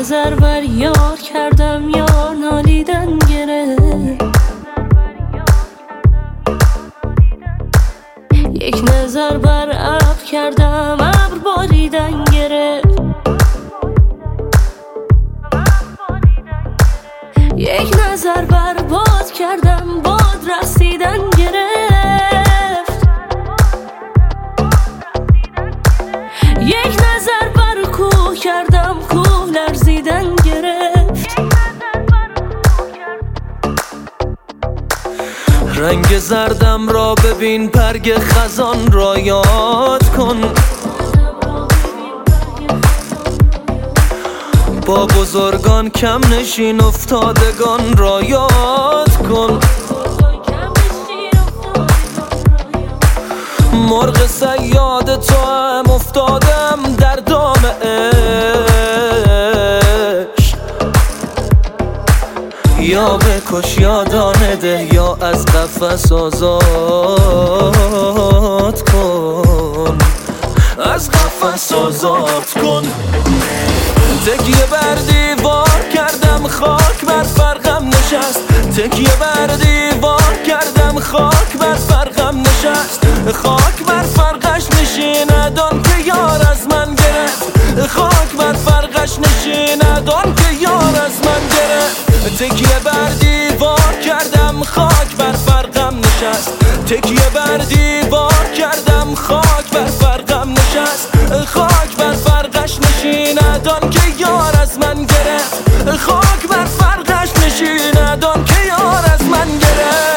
نظر بر یار کردم یار نالیدن گرفت. یک نظر بر ابر کردم ابر باریدن گرفت. یک نظر بر باد کردم باد رقصیدن گرفت. یک نظر بر کوه کردم کوه لرزیدن گرفت. رنگ زردم را ببین برگ خزان را یاد کن. با بزرگان کم نشین افتادگان را یاد کن. مرغ صیاد تو هم افتادم در دام عشق. یا بکش یا دانه ده یا از قفس آزاد کن. از قفس آزاد کن. تکیه بر دیوار کردم خاک بر فرقم نشست. تکیه بر دیوار کردم خاک بر فرقم نشست. خاک بر فرقش نشیند آن که یار از من گرفت. خاک بر فرقش نشیند آن که یار از من گرفت. تکیه بر دیوار کردم خاک بر فرقم نشست. تکیه بر دیوار کردم خاک بر فرقم نشست. خاک بر فرقش نشیند آن که یار از من گرفت. خاک بر فرقش نشیند آن که یار از من گرفت.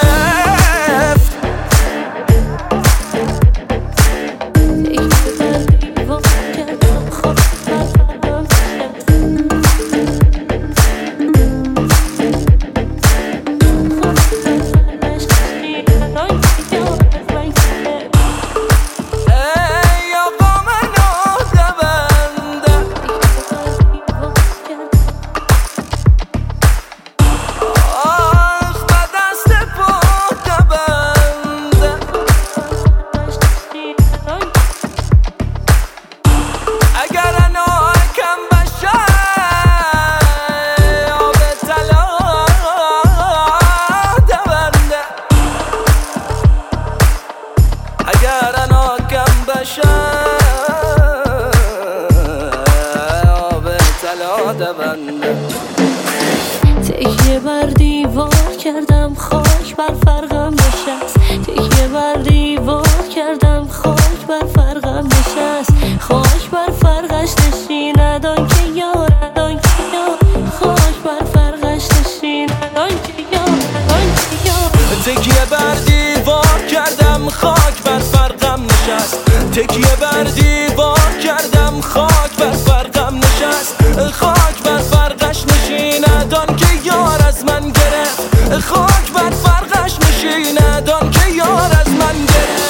اگر اناکم بشم آب طلا دونده. تکیه بر دیوار کردم خاک بر فرقم نشست. تکیه بر دیوار کردم خاک بر فرقم نشست. خاک بر فرقش نشیند آن که یار آن که یار. خاک بر فرقش نشیند آن که یار آن که یار. تکیه بر دیوار کردم خاک بر فرقم نشست. تکیه بر دیوار کردم خاک بر فرقم نشست. خاک بر فرقش نشیند آن که یار از من گرفت. خاک بر فرقش نشیند آن که یار از من گرفت.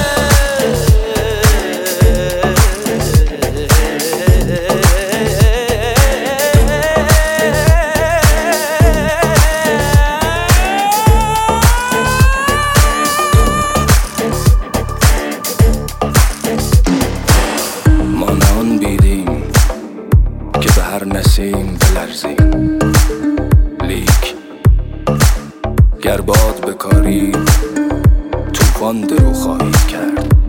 هر نسیم بلرزیم لیک گر باد بکاری طوفان درو خواهی کرد.